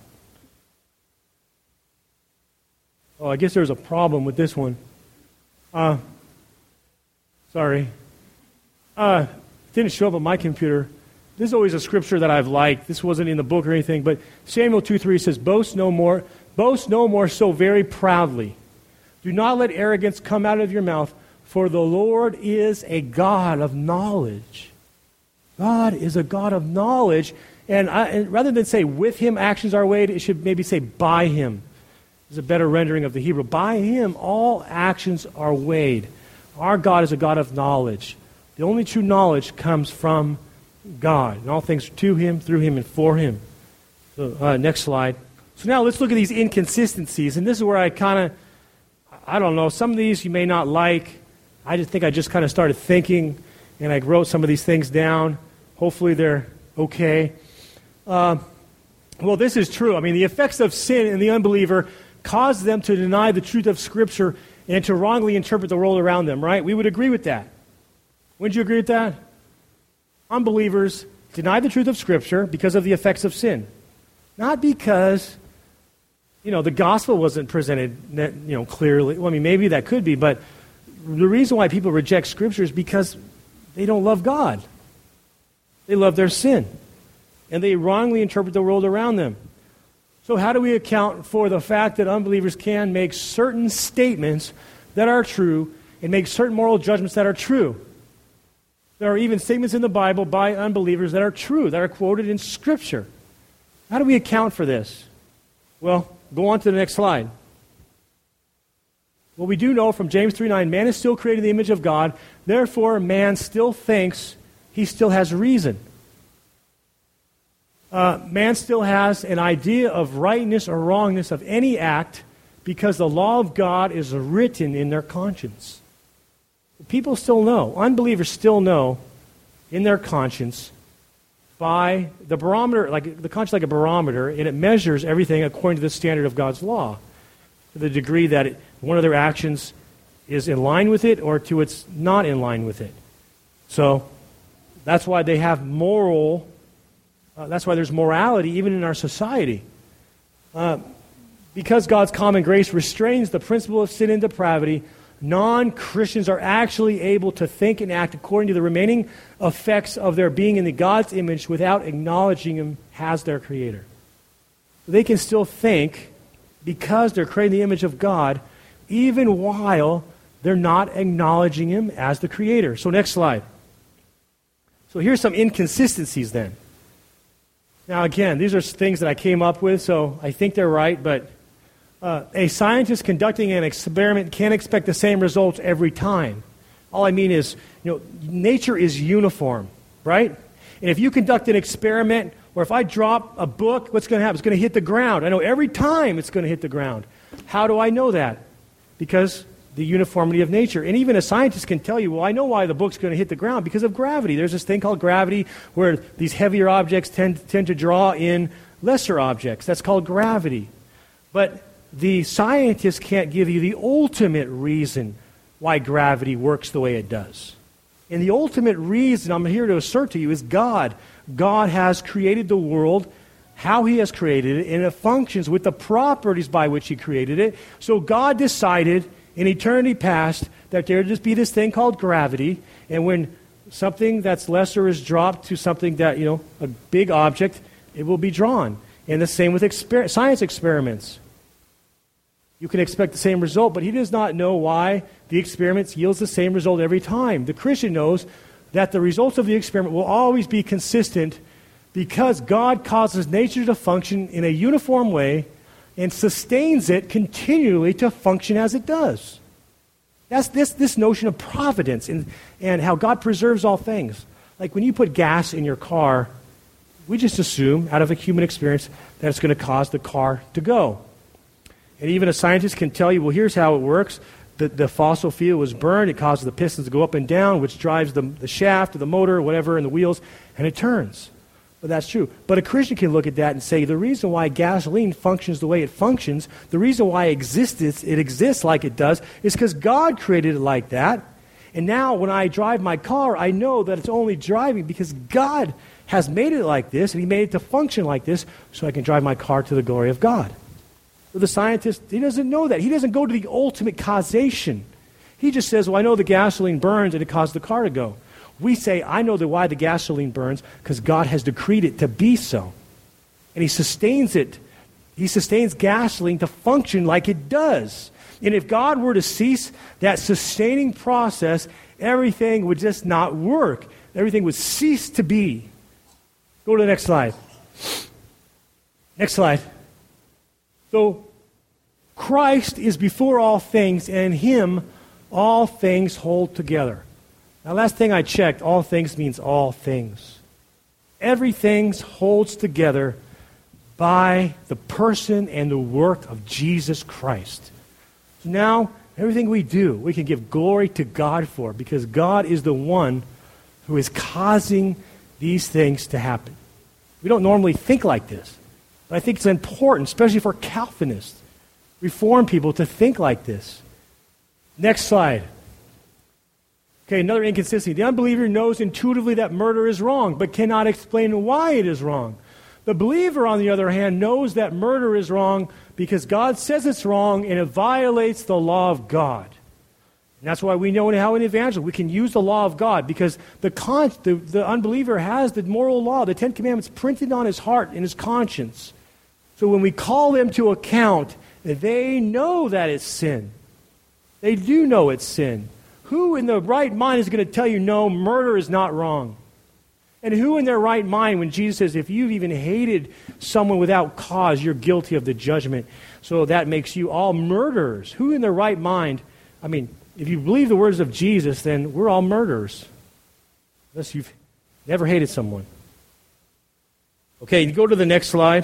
Oh, I guess there's a problem with this one. Uh, sorry. Uh, it didn't show up on my computer. This is always a scripture that I've liked. This wasn't in the book or anything, but Samuel two three says, "Boast no more, boast no more so very proudly. Do not let arrogance come out of your mouth, for the Lord is a God of knowledge." God is a God of knowledge, And, I, and rather than say with him actions are weighed, it should maybe say by him. Is a better rendering of the Hebrew. By him all actions are weighed. Our God is a God of knowledge. The only true knowledge comes from God. And all things to him, through him, and for him. So, uh, next slide. So now let's look at these inconsistencies. And this is where I kind of, I don't know, some of these you may not like. I just think I just kind of started thinking, and I wrote some of these things down. Hopefully they're okay. Uh, well, this is true. I mean, the effects of sin in the unbeliever cause them to deny the truth of Scripture and to wrongly interpret the world around them, right? We would agree with that. Wouldn't you agree with that? Unbelievers deny the truth of Scripture because of the effects of sin. Not because, you know, the gospel wasn't presented, you know, clearly. Well, I mean, maybe that could be, but the reason why people reject Scripture is because they don't love God. They love their sin. And they wrongly interpret the world around them. So how do we account for the fact that unbelievers can make certain statements that are true and make certain moral judgments that are true? There are even statements in the Bible by unbelievers that are true, that are quoted in Scripture. How do we account for this? Well, go on to the next slide. Well, we do know from James three nine, man is still created in the image of God, therefore man still thinks he still has reason. Uh, man still has an idea of rightness or wrongness of any act because the law of God is written in their conscience. People still know, unbelievers still know in their conscience by the barometer, like the conscience like a barometer, and it measures everything according to the standard of God's law, to the degree that it, one of their actions is in line with it or to it's not in line with it. So that's why they have moral Uh, that's why there's morality even in our society. Uh, because God's common grace restrains the principle of sin and depravity, non-Christians are actually able to think and act according to the remaining effects of their being in the God's image without acknowledging Him as their Creator. They can still think because they're creating the image of God, even while they're not acknowledging Him as the Creator. So next slide. So here's some inconsistencies then. Now, again, these are things that I came up with, so I think they're right, but uh, a scientist conducting an experiment can't expect the same results every time. All I mean is, you know, nature is uniform, right? And if you conduct an experiment, or if I drop a book, what's going to happen? It's going to hit the ground. I know every time it's going to hit the ground. How do I know that? Because the uniformity of nature. And even a scientist can tell you, well, I know why the book's going to hit the ground, because of gravity. There's this thing called gravity where these heavier objects tend, tend to draw in lesser objects. That's called gravity. But the scientist can't give you the ultimate reason why gravity works the way it does. And the ultimate reason I'm here to assert to you is God. God has created the world, how He has created it, and it functions with the properties by which He created it. So God decided in eternity past that there would just be this thing called gravity, and when something that's lesser is dropped to something that, you know, a big object, it will be drawn. And the same with exper- science experiments. You can expect the same result, but he does not know why the experiment yields the same result every time. The Christian knows that the results of the experiment will always be consistent because God causes nature to function in a uniform way and sustains it continually to function as it does. That's this, this notion of providence and, and how God preserves all things. Like when you put gas in your car, we just assume, out of a human experience, that it's going to cause the car to go. And even a scientist can tell you, well, here's how it works. The, the fossil fuel was burned. It causes the pistons to go up and down, which drives the, the shaft or the motor or whatever and the wheels, and it turns. But that's true. But a Christian can look at that and say, the reason why gasoline functions the way it functions, the reason why it exists, it exists like it does, is because God created it like that. And now when I drive my car, I know that it's only driving because God has made it like this, and He made it to function like this, so I can drive my car to the glory of God. But the scientist, he doesn't know that. He doesn't go to the ultimate causation. He just says, well, I know the gasoline burns and it caused the car to go. We say, I know the why the gasoline burns because God has decreed it to be so. And He sustains it. He sustains gasoline to function like it does. And if God were to cease that sustaining process, everything would just not work. Everything would cease to be. Go to the next slide. Next slide. So, Christ is before all things, and in him all things hold together. Now, last thing I checked, all things means all things. Everything holds together by the person and the work of Jesus Christ. So now, everything we do, we can give glory to God for, because God is the one who is causing these things to happen. We don't normally think like this, but I think it's important, especially for Calvinists, Reformed people, to think like this. Next slide. Okay, another inconsistency. The unbeliever knows intuitively that murder is wrong, but cannot explain why it is wrong. The believer, on the other hand, knows that murder is wrong because God says it's wrong and it violates the law of God. And that's why we know how in evangelism we can use the law of God, because the, con- the, the unbeliever has the moral law, the Ten Commandments, printed on his heart and his conscience. So when we call them to account, they know that it's sin. They do know it's sin. Who in the right mind is going to tell you, no, murder is not wrong? And who in their right mind, when Jesus says, if you've even hated someone without cause, you're guilty of the judgment, so that makes you all murderers? Who in their right mind, I mean, if you believe the words of Jesus, then we're all murderers, unless you've never hated someone. Okay, you go to the next slide.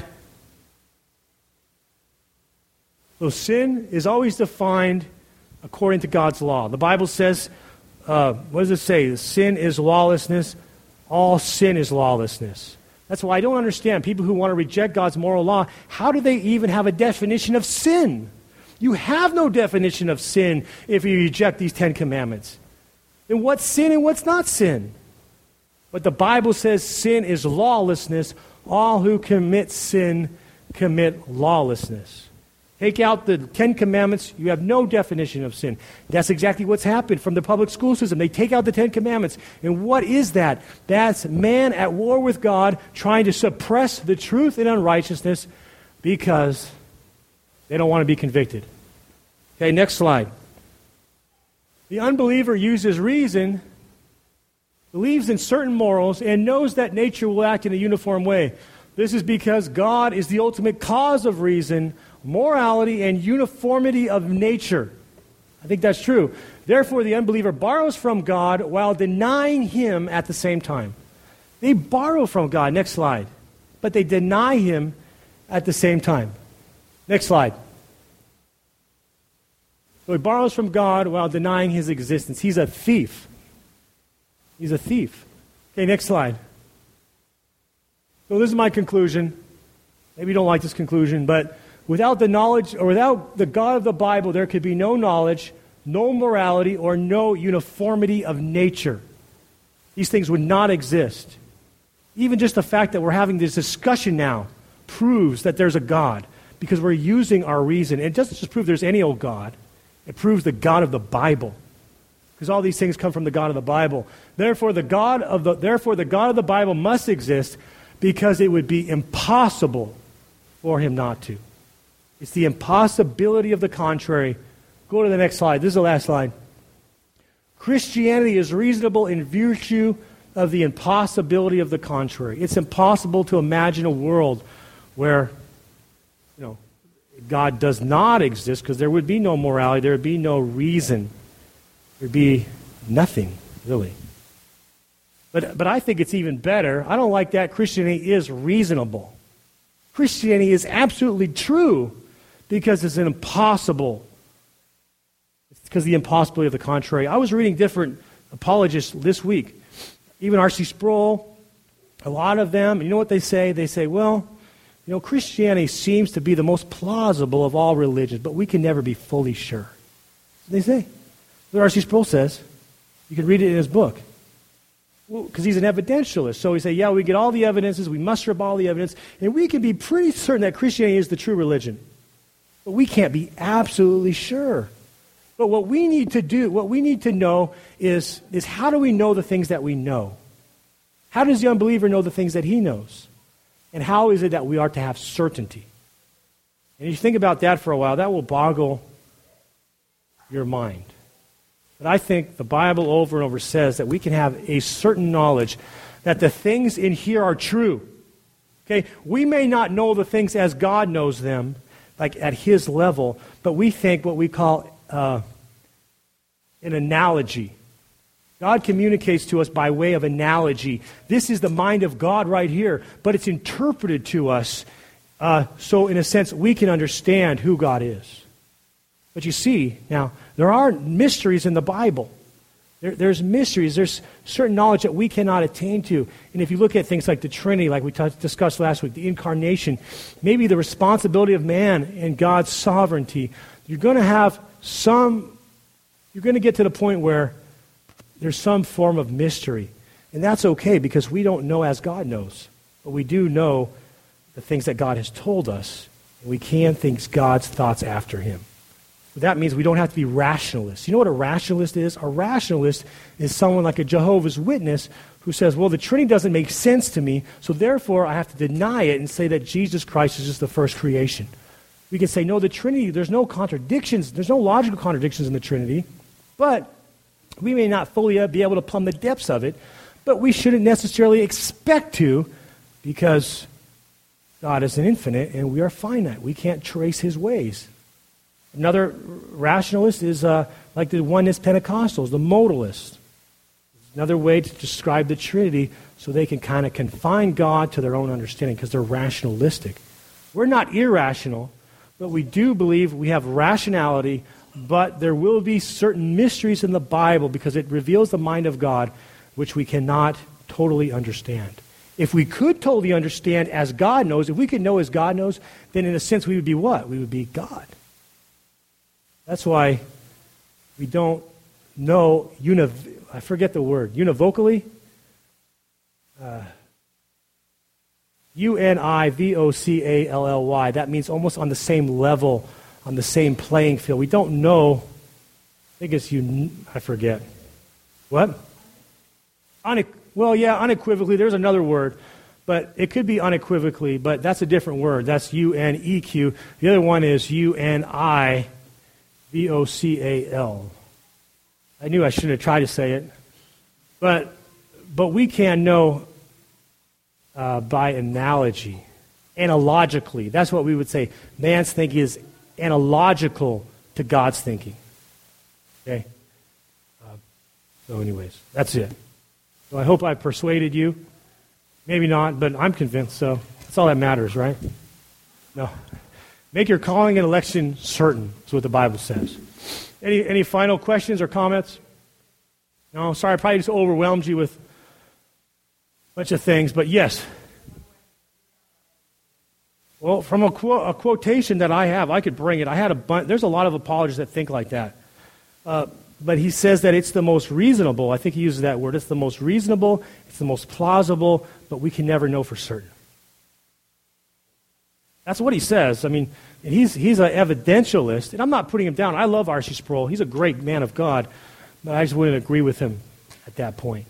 So sin is always defined according to God's law. The Bible says, uh, what does it say? Sin is lawlessness. All sin is lawlessness. That's why I don't understand people who want to reject God's moral law. How do they even have a definition of sin? You have no definition of sin if you reject these Ten Commandments. Then what's sin and what's not sin? But the Bible says sin is lawlessness. All who commit sin commit lawlessness. Take out the Ten Commandments, you have no definition of sin. That's exactly what's happened from the public school system. They take out the Ten Commandments. And what is that? That's man at war with God, trying to suppress the truth and unrighteousness because they don't want to be convicted. Okay, next slide. The unbeliever uses reason, believes in certain morals, and knows that nature will act in a uniform way. This is because God is the ultimate cause of reason, morality, and uniformity of nature. I think that's true. Therefore, the unbeliever borrows from God while denying him at the same time. They borrow from God. Next slide. But they deny him at the same time. Next slide. So he borrows from God while denying his existence. He's a thief. He's a thief. Okay, next slide. So this is my conclusion. Maybe you don't like this conclusion, but without the knowledge, or without the God of the Bible, there could be no knowledge, no morality, or no uniformity of nature. These things would not exist. Even just the fact that we're having this discussion now proves that there's a God, because we're using our reason. And it doesn't just prove there's any old God. It proves the God of the Bible, because all these things come from the God of the Bible. Therefore, the God of the therefore the God of the Bible must exist, because it would be impossible for him not to. It's the impossibility of the contrary. Go to the next slide. This is the last slide. Christianity is reasonable in virtue of the impossibility of the contrary. It's impossible to imagine a world where, you know, God does not exist, because there would be no morality, there would be no reason. There would be nothing, really. But, but I think it's even better. I don't like that. Christianity is reasonable. Christianity is absolutely true, because it's an impossible. It's because of the impossibility of the contrary. I was reading different apologists this week. Even R C Sproul, a lot of them, you know what they say? They say, well, you know, Christianity seems to be the most plausible of all religions, but we can never be fully sure. They say. What R C Sproul says. You can read it in his book. Well, because he's an evidentialist. So we say, yeah, we get all the evidences, we muster up all the evidence, and we can be pretty certain that Christianity is the true religion. But we can't be absolutely sure. But what we need to do, what we need to know is, is how do we know the things that we know? How does the unbeliever know the things that he knows? And how is it that we are to have certainty? And if you think about that for a while, that will boggle your mind. But I think the Bible over and over says that we can have a certain knowledge that the things in here are true. Okay, we may not know the things as God knows them, like at His level, but we think what we call uh, an analogy. God communicates to us by way of analogy. This is the mind of God right here, but it's interpreted to us uh, so, in a sense, we can understand who God is. But you see, now, there are mysteries in the Bible. There, there's mysteries. There's certain knowledge that we cannot attain to. And if you look at things like the Trinity, like we t- discussed last week, the incarnation, maybe the responsibility of man and God's sovereignty, you're going to have some, you're going to get to the point where there's some form of mystery. And that's okay because we don't know as God knows. But we do know the things that God has told us. And we can think God's thoughts after Him. That means we don't have to be rationalists. You know what a rationalist is? A rationalist is someone like a Jehovah's Witness who says, well, the Trinity doesn't make sense to me, so therefore I have to deny it and say that Jesus Christ is just the first creation. We can say, no, the Trinity, there's no contradictions, there's no logical contradictions in the Trinity, but we may not fully be able to plumb the depths of it, but we shouldn't necessarily expect to because God is an infinite and we are finite. We can't trace His ways. Another rationalist is uh, like the oneness Pentecostals, the modalists. Another way to describe the Trinity so they can kind of confine God to their own understanding because they're rationalistic. We're not irrational, but we do believe we have rationality, but there will be certain mysteries in the Bible because it reveals the mind of God which we cannot totally understand. If we could totally understand as God knows, if we could know as God knows, then in a sense we would be what? We would be God. That's why we don't know, univ- I forget the word, univocally? Uh, U N I V O C A L L Y. That means almost on the same level, on the same playing field. We don't know, I think it's, un- I forget. What? Une- well, yeah, unequivocally, there's another word, but it could be unequivocally, but that's a different word. That's U N E Q. The other one is U N I V O C A L. I knew I shouldn't have tried to say it. But but we can know uh, by analogy, analogically. That's what we would say. Man's thinking is analogical to God's thinking. Okay? Uh, so anyways, that's it. So I hope I persuaded you. Maybe not, but I'm convinced, so that's all that matters, right? No. Make your calling and election certain, is what the Bible says. Any any final questions or comments? No, sorry, I probably just overwhelmed you with a bunch of things, but yes. Well, from a, quote, a quotation that I have, I could bring it. I had a bunch. There's a lot of apologists that think like that. Uh, but he says that it's the most reasonable. I think he uses that word. It's the most reasonable, it's the most plausible, but we can never know for certain. That's what he says. I mean, he's he's an evidentialist, and I'm not putting him down. I love R C Sproul. He's a great man of God, but I just wouldn't agree with him at that point.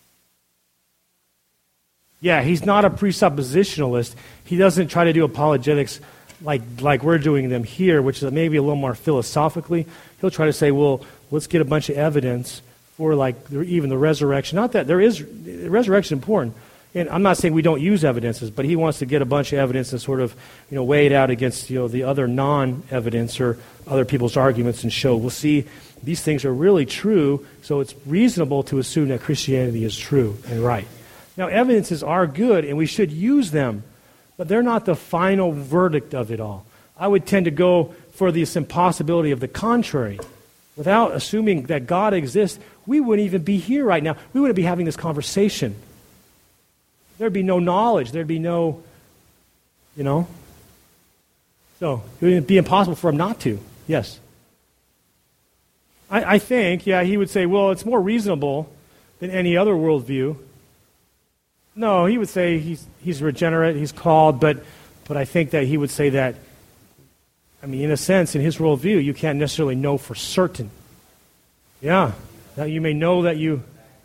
Yeah, he's not a presuppositionalist. He doesn't try to do apologetics like like we're doing them here, which is maybe a little more philosophically. He'll try to say, well, let's get a bunch of evidence for like even the resurrection. Not that there is resurrection is important. And I'm not saying we don't use evidences, but he wants to get a bunch of evidence and sort of, you know, weigh it out against, you know, the other non-evidence or other people's arguments and show, we'll see, these things are really true, so it's reasonable to assume that Christianity is true and right. Now, evidences are good, and we should use them, but they're not the final verdict of it all. I would tend to go for this impossibility of the contrary. Without assuming that God exists, we wouldn't even be here right now. We wouldn't be having this conversation. There'd be no knowledge. There'd be no, you know. So it would be impossible for him not to. Yes. I, I think, yeah, he would say, well, it's more reasonable than any other worldview. No, he would say he's he's regenerate, he's called, but but I think that he would say that, I mean, in a sense, in his worldview, you can't necessarily know for certain. Yeah. Now you may know that you...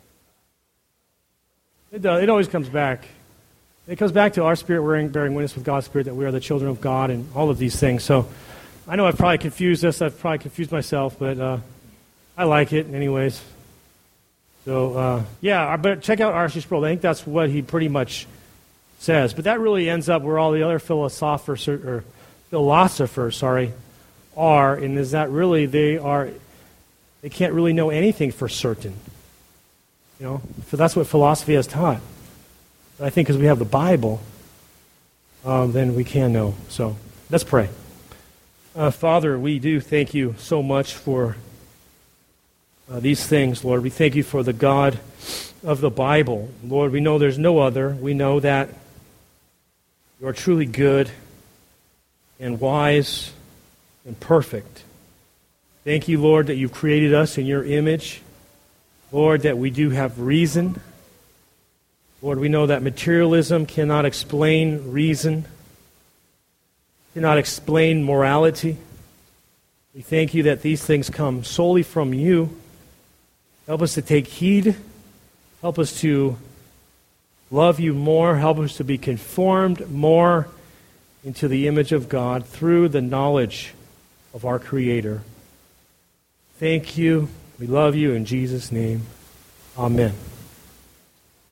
It does. It always comes back. It comes back to our spirit bearing, bearing witness with God's spirit that we are the children of God and all of these things. So I know I've probably confused this. I've probably confused myself, but uh, I like it anyways. So, uh, yeah, but check out R C Sproul. I think that's what he pretty much says. But that really ends up where all the other philosophers, or philosophers, sorry, are, and is that really they are, they can't really know anything for certain. You know, so that's what philosophy has taught. But I think because we have the Bible, um, then we can know. So let's pray. Uh, Father, we do thank you so much for uh, these things, Lord. We thank you for the God of the Bible. Lord, we know there's no other. We know that you are truly good and wise and perfect. Thank you, Lord, that you've created us in your image. Lord, that we do have reason. Lord, we know that materialism cannot explain reason, cannot explain morality. We thank you that these things come solely from you. Help us to take heed. Help us to love you more. Help us to be conformed more into the image of God through the knowledge of our Creator. Thank you. We love you in Jesus' name. Amen.